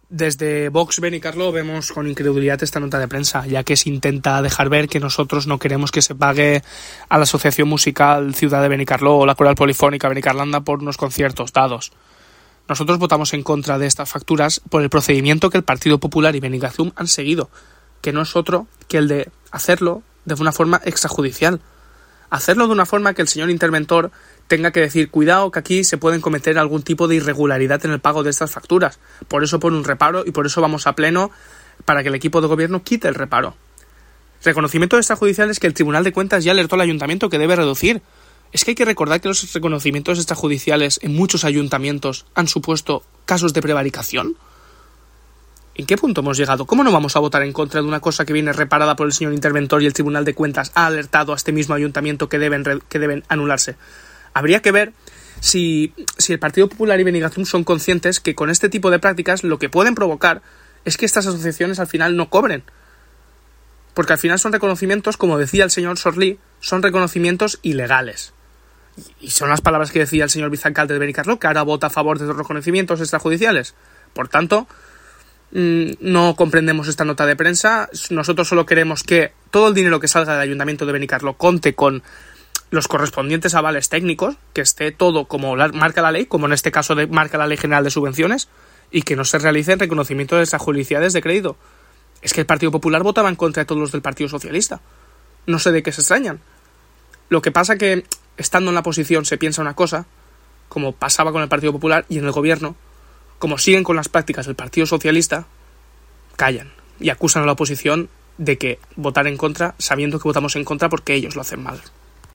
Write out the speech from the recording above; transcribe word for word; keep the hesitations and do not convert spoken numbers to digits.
Desde Vox Benicarló vemos con incredulidad esta nota de prensa, ya que se intenta dejar ver que nosotros no queremos que se pague a la Asociación Musical Ciudad de Benicarló o la Coral Polifónica Benicarlanda por unos conciertos dados. Nosotros votamos en contra de estas facturas por el procedimiento que el Partido Popular y Benicazum han seguido, que no es otro que el de hacerlo de una forma extrajudicial. Hacerlo de una forma que el señor interventor tenga que decir, cuidado que aquí se pueden cometer algún tipo de irregularidad en el pago de estas facturas. Por eso pone un reparo y por eso vamos a pleno para que el equipo de gobierno quite el reparo. Reconocimiento extrajudicial es que el Tribunal de Cuentas ya alertó al ayuntamiento que debe reducir. Es que hay que recordar que los reconocimientos extrajudiciales en muchos ayuntamientos han supuesto casos de prevaricación. ¿En qué punto hemos llegado? ¿Cómo no vamos a votar en contra de una cosa que viene reparada por el señor interventor y el Tribunal de Cuentas ha alertado a este mismo ayuntamiento que deben, que deben anularse? Habría que ver si, si el Partido Popular y Benicazum son conscientes que con este tipo de prácticas lo que pueden provocar es que estas asociaciones al final no cobren. Porque al final son reconocimientos, como decía el señor Sorlí, son reconocimientos ilegales. Y son las palabras que decía el señor vicealcalde de Benicarló, que ahora vota a favor de los reconocimientos extrajudiciales. Por tanto, no comprendemos esta nota de prensa. Nosotros solo queremos que todo el dinero que salga del ayuntamiento de Benicarló conte con los correspondientes avales técnicos, que esté todo como la, marca la ley, como en este caso de, marca la Ley General de Subvenciones, y que no se realicen reconocimientos de extrajudiciales de crédito. Es que el Partido Popular votaba en contra de todos los del Partido Socialista. No sé de qué se extrañan. Lo que pasa que, estando en la oposición, se piensa una cosa, como pasaba con el Partido Popular, y en el gobierno, como siguen con las prácticas del Partido Socialista, callan y acusan a la oposición de que votar en contra sabiendo que votamos en contra porque ellos lo hacen mal.